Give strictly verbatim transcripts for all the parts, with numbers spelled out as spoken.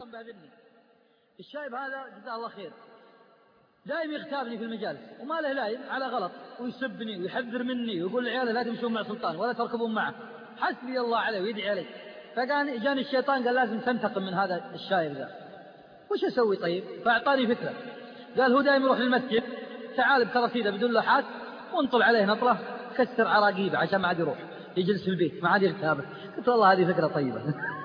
بهذني. الشايب هذا جزاه الله خير دائم يغتابني في المجالس وما له لايم على غلط ويسبني ويحذر مني ويقول لعياله لا تمشون مع سلطان ولا تركبون معه، حسبي الله عليه ويدعي علي. فكان جاني الشيطان قال لازم تنتقم من هذا الشايب ذا. وش أسوي طيب؟ فأعطاني فكرة، قال هو دائما يروح للمسجد، تعال بكرسيده بدون لوحات وانطل عليه نطلة كسر عراقيبه عشان ما عاد يروح يجلس في البيت ما عاد يغتابه. قلت والله هذه فكرة طيبة.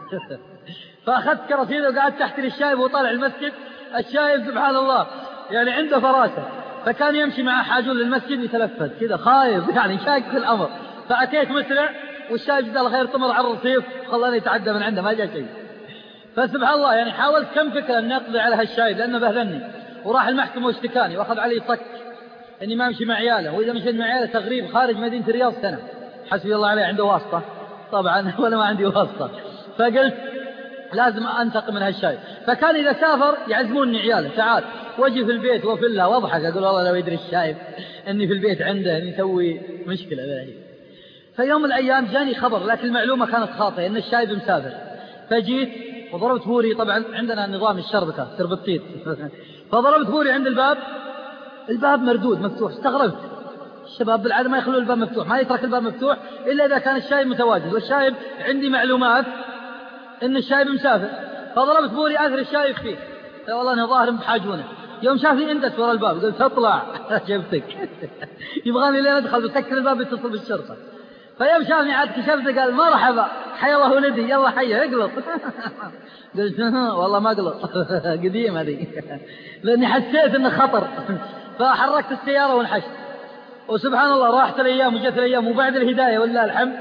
فأخذت كرسيده وقعدت تحت الشايب وطالع المسجد. الشايب سبحان الله يعني عنده فراسة، فكان يمشي مع حاجون للمسجد يتلفت كذا خايف يعني شاك في الأمر. فأتيت مسرع والشايب جزاه الله خير طمر على الرصيف خلاني يتعدى من عنده ما جاء شيء. فسبحان الله يعني حاولت كم فكرة أن أقضي على هالشايب لأنه بهذني، وراح المحكمة واشتكاني وأخذ علي صك إني ما أمشي مع عياله، وإذا مشيت مع عياله تغريب خارج مدينة الرياض سنة. حسبي الله عليه عنده واسطة طبعا ولا ما عندي واسطة. فقلت لازم أنتقم من هالشايب. فكان إذا سافر يعزموني عياله تعال واجي في البيت وفلها واضحك أقول والله لو يدري الشايب إني في البيت عنده إني يسوي مشكلة ذلك. فيوم من الأيام جاني خبر لكن المعلومة كانت خاطئة إن الشايب مسافر. فجيت وضربت بوري، طبعا عندنا نظام الشربكة تربطيت. فضربت بوري عند الباب، الباب مردود مفتوح. استغربت الشباب بالعادة ما يخلون الباب مفتوح، ما يترك الباب مفتوح إلا إذا كان الشايب متواجد، والشايب عندي معلومات إن الشايب مسافر. فضربت بوري آخر الشايب فيه، والله أنا ظاهر بحاجونه. يوم شافني اندس ورا الباب قلت اطلع جبتك. يبغاني لين ادخل بسكر الباب يتصل بالشرطة. فيوم شافني عاد كشفته قال مرحبا حيا الله ولدي يلا حيا اقلط. قلت والله ما اقلط قديم هذه لاني حسيت انه خطر. فحركت السيارة وانحشت. وسبحان الله راحت الايام وجت الايام وبعد الهداية ولله الحمد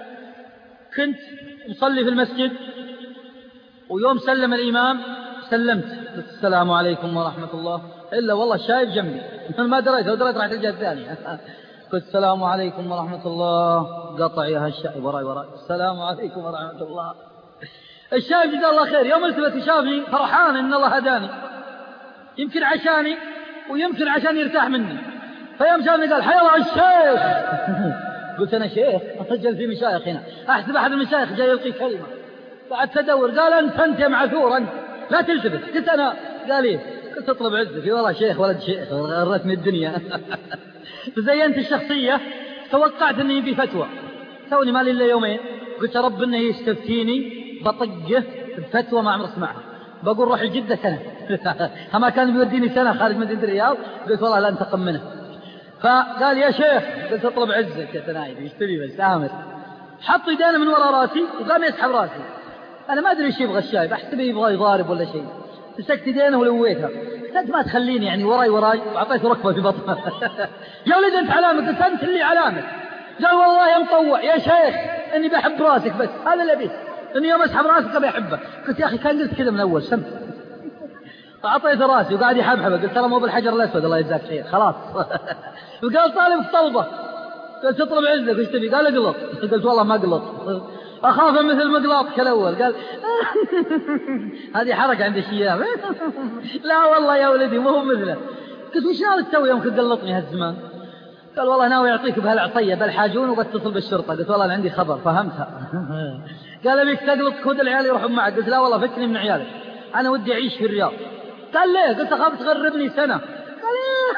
كنت مصلي في المسجد، ويوم سلم الامام سلمت قلت السلام عليكم ورحمة الله، إلا والله الشايب جنبي ما دريت لو دريت راحت الجهة الثانية. قلت السلام عليكم ورحمة الله، قطع يا هالشايب وراي وراي السلام عليكم ورحمة الله. الشايب جزاه الله خير يوم التفت شافني فرحان إن الله هداني، يمكن عشاني ويمكن عشان يرتاح مني. فيوم شافني قال حيا الله الشيخ. قلت أنا شيخ أسجل في مشايخ هنا، أحسب أحد المشايخ جاي يلقي كلمة. بعد تدور قال أنت أنت يا معذور أنت لا تلتفت. قلت أنا قال إيه؟ قلت اطلب عزك والله شيخ ولد شيخ غرتني الدنيا. فزينت الشخصية توقعت أنه يبي فتوى، توني مالي إلا يومين قلت رب أنه يستفتيني بطقه بفتوى ما عمر اسمعها، بقول روح الجدة سنة. أما كان بيوديني سنة خارج مدينة الرياض قلت والله لا انتقم منه. فقال يا شيخ قلت اطلب عزك يا تنايد يشتري بس آمر. حط يدينه من وراء راسي وقام يسحب راسي. أنا ما أدري إيش يبغى الشايب، أحسبه يبغى يضارب ولا شيء. مسكت يدينه ولويتها قلت ما تخليني يعني وراي وراي، وأعطيته ركبة في بطنه. يا ولد أنت علامك، قلت أنت اللي علامك. قال والله يا مطوع يا شيخ إني بحب راسك بس هذا اللي أبيه، إني يوم أسحب راسك أبي أحبه. قلت يا أخي كان قلت كذا من أول سم. فأعطيته راسي وقاعد يحبحبه قلت ترى مو بالحجر الأسود الله يجزاك خير خلاص. وقال طالب طلبة قلت اطلب عزك وش تبي؟ قال اقلط. قلت والله ما اقلط أخاف مثل مقلاط كالأول. قال هذه حركة عند الشياب. لا والله يا ولدي مو هو مثله. قلت وش ناوي تسوي يوم كنت قلطني هالزمان؟ قال والله ناوي يعطيك بهالعطية بالحاجون وبتصل بالشرطة. قلت والله أنا عندي خبر فهمتها. قال أبيك تقلط خذ العيال يروحون معك. قلت لا والله فكني من عيالك أنا ودي أعيش في الرياض. قال ليه؟ قلت أخاف تغربني سنة. قال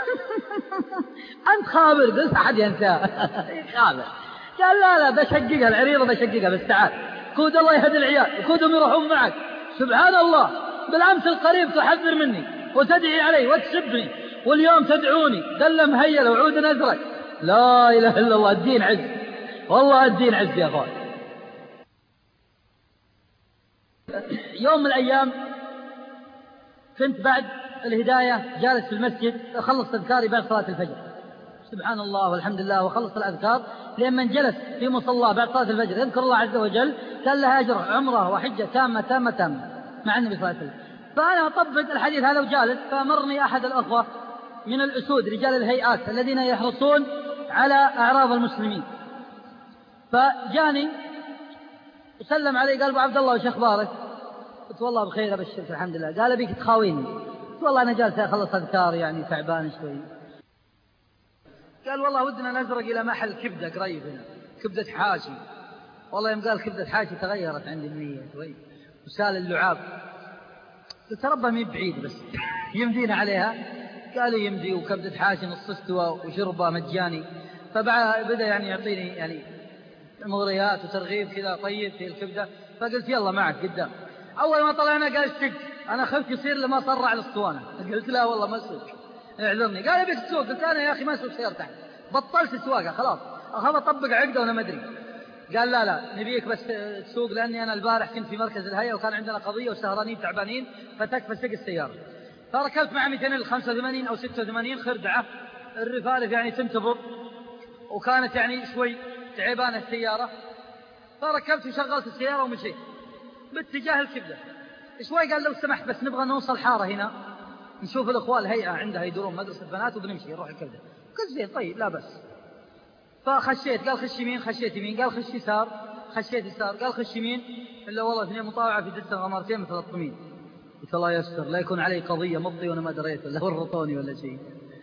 أنت خابر؟ قلت أحد ينساه خابر. قال لا لا بشققها العريضة بشققها بس تعال كود الله يهدي العيال وكودهم يروحون معك. سبحان الله بالأمس القريب تحذر مني وتدعي علي وتسبني واليوم تدعوني دل مهيلة وعود أزرق. لا إله إلا الله الدين عز، والله الدين عز يا أخوان. يوم من الأيام كنت بعد الهداية جالس في المسجد أخلص أذكاري بعد صلاة الفجر. سبحان الله والحمد لله وخلص الأذكار لمن جلس في مصلى بعد صلاة الفجر يذكر الله عز وجل كان له أجر عمره وحجة تامة تامة تامة مع النبي صلى الله عليه وسلم. فأنا أطبق الحديث هذا وجالس فمرني أحد الأخوة من الأسود رجال الهيئات الذين يحرصون على أعراض المسلمين. فجاني وسلم علي قال أبو عبد الله وش أخبارك؟ قلت والله بخير أبشرك الحمد لله. قال بيك تخاويني؟ قلت والله أنا جالس أخلص أذكار يعني تعبان شوي. قال والله ودنا نزرق إلى محل كبدة قريب هنا كبدة حاشي. والله يوم قال كبدة حاشي تغيرت عندي النية شوي وسال اللعاب. قلت ربها مي بعيد بس يمدينا عليها. قال يمدي، وكبدة حاشي نص استوى وشربة مجاني. فبدأ يعني يعطيني يعني مغريات وترغيب كذا طيب في الكبدة. فقلت يلا معك قدام. أول ما طلعنا قال اشتق، أنا خفت يصير لما صرع الاسطوانة. قلت لا والله ما اسوق، اعذرني. قال يبيك تسوق. قلت أنا يا أخي ما اسوق سيارة تحت، بطلت السواقة خلاص، أخاف أطبق عقدة وأنا ما أدري. قال لا لا نبيك بس تسوق، لأني أنا البارح كنت في مركز الهيئة وكان عندنا قضية وسهرانين تعبانين فتكفى سق السيارة. فركبت مع مئتين الخمسة وثمانين أو ستة وثمانين خردعة، الرفارف يعني تنتبض وكانت يعني شوي تعبانة السيارة. فركبت وشغلت السيارة ومشيت باتجاه الكبدة. شوي قال لو سمحت بس نبغى نوصل حارة هنا نشوف الأخوة الهيئة عندها يدورون مدرسة بنات وبنمشي نروح الكبدة. قلت زين طيب لا بس. فخشيت، قال خش يمين، خشيت يمين. قال خش يسار، خشيت يسار. قال خش يمين، إلا والله اثنين مطاوعة في دسة غمرتين مثل الطمين. قلت الله يستر لا يكون علي قضية مضي وأنا ما دريت ولا ورطوني ولا شيء.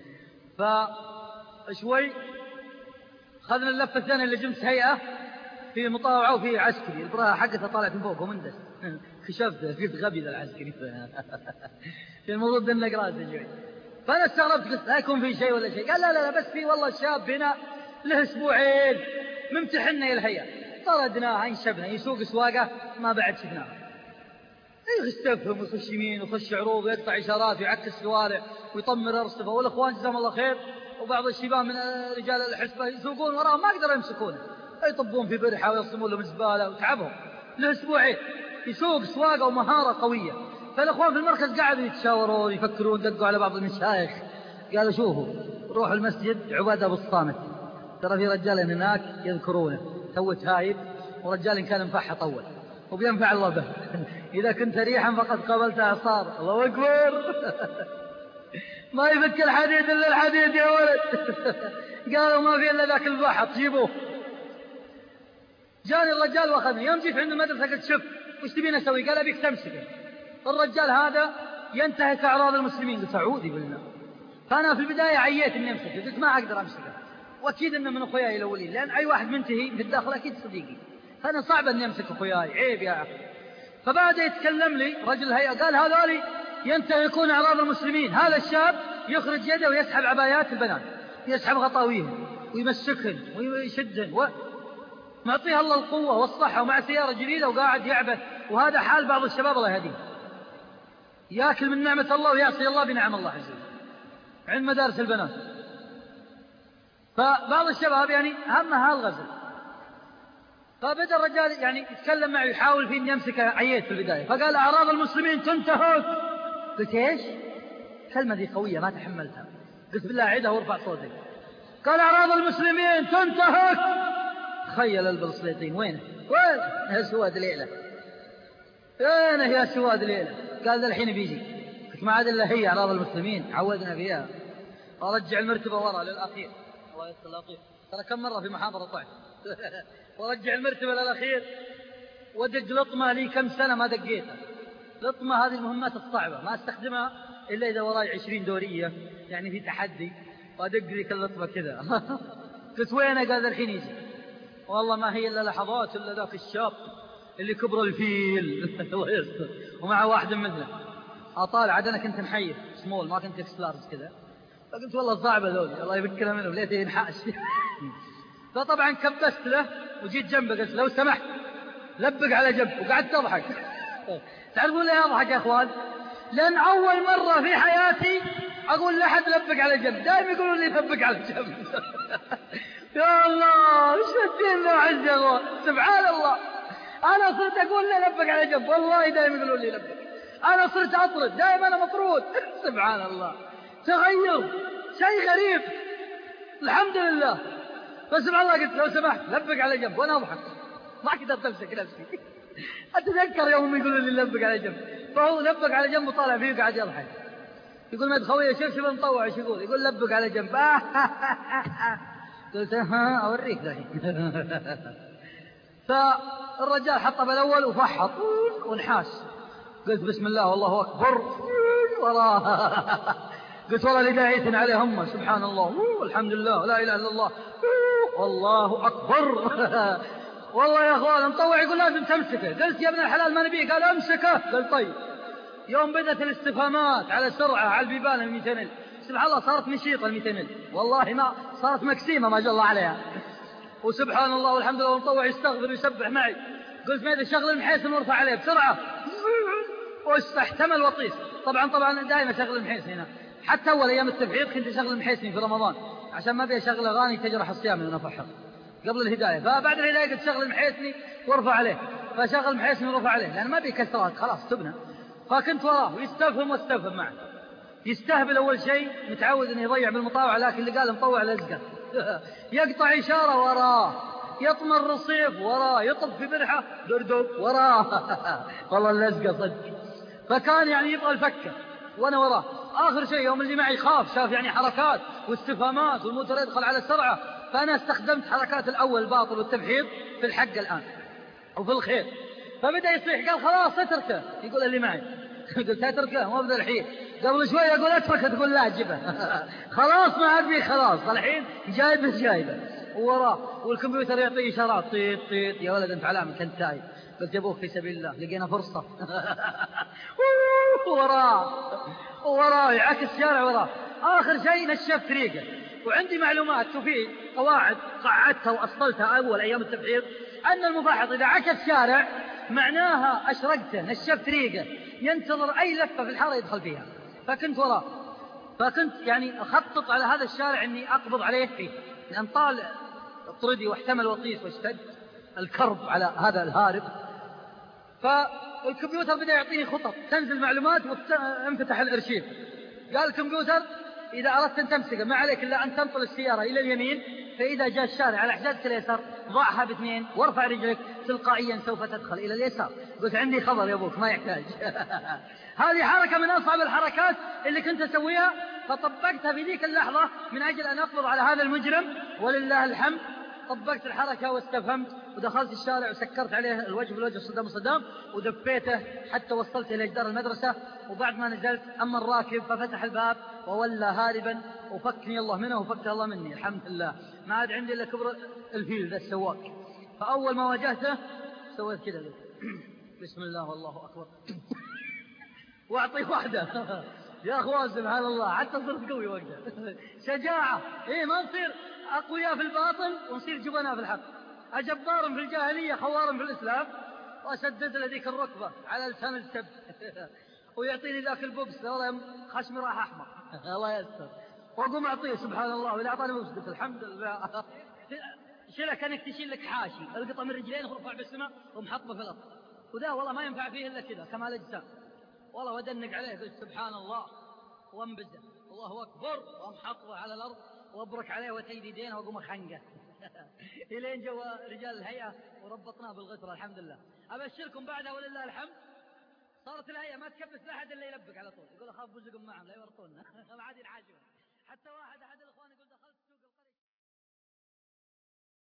فشوي خذنا اللفة الثانية اللي جمس هيئة في مطاوعة وفي عسكري، البراءة حقتها طالعت من فوق ومندس. خشفت قلت غبي ذا العسكري. المفروض انك راسي شوي. فأنا استغربت قلت لا يكون في شيء ولا شيء. قال لا لا, لا بس في والله شاب هنا له اسبوعين ممتحنا إلى الهيئة، طردناه انشبنا يسوق سواقه ما بعد شفناه. يستفهم ويخش يمين ويخش عروض ويقطع إشارات ويعكس شوارع ويطمر أرصفة. والأخوان جزاهم الله خير وبعض الشباب من رجال الحسبة يسوقون وراهم ما قدروا يمسكونه، يطبون في برحة ويصمون لهم زبالة وتعبهم. له أسبوعين يسوق سواقة ومهارة قوية. فالأخوان في المركز قاعدوا يتشاورون يفكرون، دقوا على بعض المشايخ قالوا شوفوا روحوا المسجد عبادة بالصامت، ترى في رجال هناك يذكرونه تو تايب، ورجال كان مفحط أول وبينفع الله به. إذا كنت ريحا فقد قابلتها صار. الله أكبر. ما يفك الحديد إلا الحديد يا ولد. قالوا ما في إلا ذاك البحط جيبوه. جاني الرجال واخذني يوم جيت عند المدرسة قلت شوف وش تبين أسوي؟ قال أبيك تمسكه. الرجال هذا ينتهك أعراض المسلمين. قلت أعوذ بالله. فأنا في البداية عييت إني أمسكه، قلت ما أقدر أمسكه، وأكيد إنه من أخوياي الأولين، لأن أي واحد منتهي في الداخل أكيد صديقي، فأنا صعب أني أمسك أخوياي، عيب يا أخي. فبعد يتكلم لي رجل الهيئة قال هذول ينتهكون أعراض المسلمين. هذا الشاب يخرج يده ويسحب عبايات البنات، يسحب غطاويهم ويمسكهن ويشدهن و... معطيها الله القوة والصحة ومع سيارة جديدة وقاعد يعبث. وهذا حال بعض الشباب الله يهديه، يأكل من نعمة الله ويعصي الله بنعم الله عز وجل عند مدارس البنات. فبعض الشباب يعني همها الغزل. فبدأ الرجال يعني يتكلم معي يحاول في أن يمسكه، عييت في البداية. فقال أعراض المسلمين تنتهك. قلت إيش؟ كلمة ذي قوية ما تحملتها. قلت بالله عيدها وارفع صوتك. قال أعراض المسلمين تنتهك. خيل البلسليطين وينه؟ وين يا سواد ليلة؟ وينه يا سواد ليلة؟ قال ذا الحين بيجي. قلت ما عاد إلا هي أعراض المسلمين عودنا فيها. ورجع المرتبة وراء للأخير. الله يستر لطيف. ترى كم مرة في محاضرة طعت. ورجع المرتبة للأخير ودق لطمة لي كم سنة ما دقيتها. لطمة هذه المهمات الصعبة ما استخدمها إلا إذا وراي عشرين دورية يعني في تحدي، وأدق ذيك اللطمة كذا. قلت وينه؟ قال الحين يجي. والله ما هي إلا لحظات إلا ذاك الشاب اللي كبر الفيل. الله يستر. ومع واحد مثله أطالع عاد أنا كنت محيف سمول ما كنت إكس لارج كذا. فقلت والله صعبة ذولي الله يفكنا منهم ليته ينحاش. فطبعا كبست له وجيت جنبه قلت لو سمحت لبق على جنب، وقعدت أضحك. تعرفون ليه أضحك يا أخوان؟ لأن أول مرة في حياتي أقول لأحد لبق على جنب، دائما يقولون لي لبق على جنب. يا الله وش الدين له عز يا أخوان، سبحان الله. أنا صرت أقول له لبق على جنب والله دائما يقولون لي لبق. أنا صرت أطرد دائما أنا مطرود. سبحان الله تغير شيء غريب الحمد لله. فسبحان الله قلت لو سمحت لبق على جنب وأنا أضحك ما قدرت أمسك نفسي. أتذكر يوم يقولوا لي لبق على جنب، فهو لبق على جنب وطالع فيه وقاعد يضحك. يقول مد خويه شوف شوف مطوع ايش يقول، يقول لبق على جنب. قلت ها أوريك ذلك. فالرجال حطه بالأول وفحط ونحاس. قلت بسم الله والله أكبر وراه. قلت والله لداعية عليه هم سبحان الله والحمد لله لا إله إلا الله والله أكبر. والله يا أخوان مطوع يقول لازم تمسكه. قلت يا ابن الحلال ما نبيه. قال أمسكه. قال طيب. يوم بدأت الاستفهامات على سرعة على البيبان المئتين ألف، سبحان الله صارت نشيطة المئتين ألف، والله ما صارت مكسيمة ما شاء الله عليها. وسبحان الله والحمد لله والمطوع يستغفر ويسبح معي. قلت ما إذا شغل المحيسن وارفع عليه بسرعة، واحتمل وطيس. طبعا طبعا دائما شغل المحيسن هنا، حتى أول أيام التفعيل كنت أشغل المحيسن في رمضان عشان ما أبي أشغل أغاني تجرح الصيام من أفحر قبل الهداية. فبعد الهداية قلت شغل المحيسن وارفع عليه، فشغل المحيسن ورفع عليه لأن ما أبي كسرات خلاص تبنى. فكنت وراه ويستفهم واستفهم معه، يستهبل أول شيء متعود أنه يضيع بالمطاوعة، لكن اللي قال مطوع لزقه يقطع إشارة وراه، يطمر رصيف وراه، يطب في برحة دردب وراه والله اللزقه صدق. فكان يعني يبغى الفكة وأنا وراه. آخر شيء يوم اللي معي خاف، شاف يعني حركات واستفهامات والموتور يدخل على السرعة، فأنا استخدمت حركات الأول الباطل والتبحير في الحق الآن وفي الخير. فبدأ يصيح قال خلاص اتركه، يقول اللي معي قلت اتركه ما بدأ الحين، قبل شوي أقول اتركه تقول لا جبه خلاص ما أبي خلاص الحين جايبه جايبه وراه. والكمبيوتر يعطي إشارات طيط طيط، يا ولد أنت علامك أنت تايب. قلت يبوك في سبيل الله لقينا فرصة وراه وراه يعكس الشارع وراه. آخر شيء نشفت طريقه، وعندي معلومات تفيد قواعد قعدتها وأصلتها أول أيام التبحير، أن المباحث إذا عكس شارع معناها أشرقته نشفت طريقه، ينتظر أي لفة في الحارة يدخل فيها. فكنت وراه، فكنت يعني أخطط على هذا الشارع أني أقبض عليه فيه، لأن طال طردي واحتمل وطيس واشتد الكرب على هذا الهارب. فالكمبيوتر بدأ يعطيني خطط، تنزل معلومات وانفتح الارشيف. قال الكمبيوتر إذا أردت أن تمسكه ما عليك إلا أن تنطل السيارة إلى اليمين، فإذا جاء الشارع على حجازك اليسار ضعها باثنين وارفع رجلك تلقائيا سوف تدخل إلى اليسار. قلت عندي خبر يا أبوك ما يحتاج هذه حركة من أصعب الحركات اللي كنت أسويها، فطبقتها في ذيك اللحظة من أجل أن أقبض على هذا المجرم، ولله الحمد طبقت الحركة واستفهمت ودخلت الشارع وسكرت عليه الوجه بالوجه صدام صدام ودفيته حتى وصلت إلى جدار المدرسة. وبعد ما نزلت أما الراكب ففتح الباب وولى هاربا، وفكني الله منه وفكه الله مني الحمد لله. ما عاد عندي إلا كبر الفيل ذا السواق. فأول ما واجهته سويت كذا بسم الله والله أكبر وأعطيه واحدة يا أخوان سبحان الله حتى صرت قوي وقتها شجاعة. إيه ما نصير أقوياء في الباطل ونصير جبناء في الحق، أجبار في الجاهلية خوار في الإسلام. وأسدد له ذيك الركبة على لسان السب ويعطيني ذاك البوكس والله خشمي راح أحمر الله يستر، وأقوم أعطيه سبحان الله. وإذا أعطاني بوكس قلت الحمد لله شيله كانك تشيل لك حاشي القطع من رجلين ورفع بالسماء ومحطمه في الأرض، وذا والله ما ينفع فيه إلا كذا كمال أجسام. والله ودنق عليه قلت سبحان الله وانبزه الله أكبر وامحطه على الأرض وابرك عليه وتيد يدينه وقوم خنقه إلين جوا رجال الهيئة وربطناه بالغترة الحمد لله. أبشركم بعدها ولله الحمد صارت الهيئة ما تكبس لأحد إلا يلبك على طول، يقول أخاف بزقهم معهم لا يورطوننا ما عاد ينحاشون. حتى واحد أحد الإخوان يقول دخلت سوق